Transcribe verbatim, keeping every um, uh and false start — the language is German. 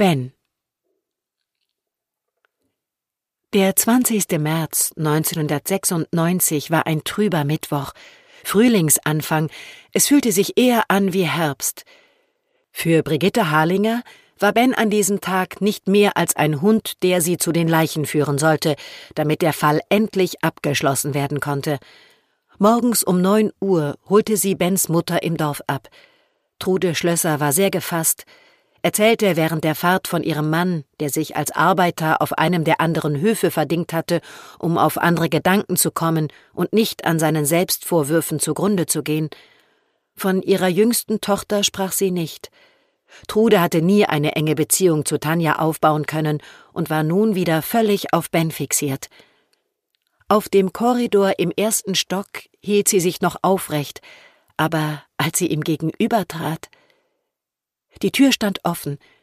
Ben. Der zwanzigste März neunzehnhundertsechsundneunzig war ein trüber Mittwoch, Frühlingsanfang, es fühlte sich eher an wie Herbst. Für Brigitte Harlinger war Ben an diesem Tag nicht mehr als ein Hund, der sie zu den Leichen führen sollte, damit der Fall endlich abgeschlossen werden konnte. Morgens um neun Uhr holte sie Bens Mutter im Dorf ab. Trude Schlösser war sehr gefasst, erzählte während der Fahrt von ihrem Mann, der sich als Arbeiter auf einem der anderen Höfe verdingt hatte, um auf andere Gedanken zu kommen und nicht an seinen Selbstvorwürfen zugrunde zu gehen. Von ihrer jüngsten Tochter sprach sie nicht. Trude hatte nie eine enge Beziehung zu Tanja aufbauen können und war nun wieder völlig auf Ben fixiert. Auf dem Korridor im ersten Stock hielt sie sich noch aufrecht, aber als sie ihm gegenübertrat. Die Tür stand offen,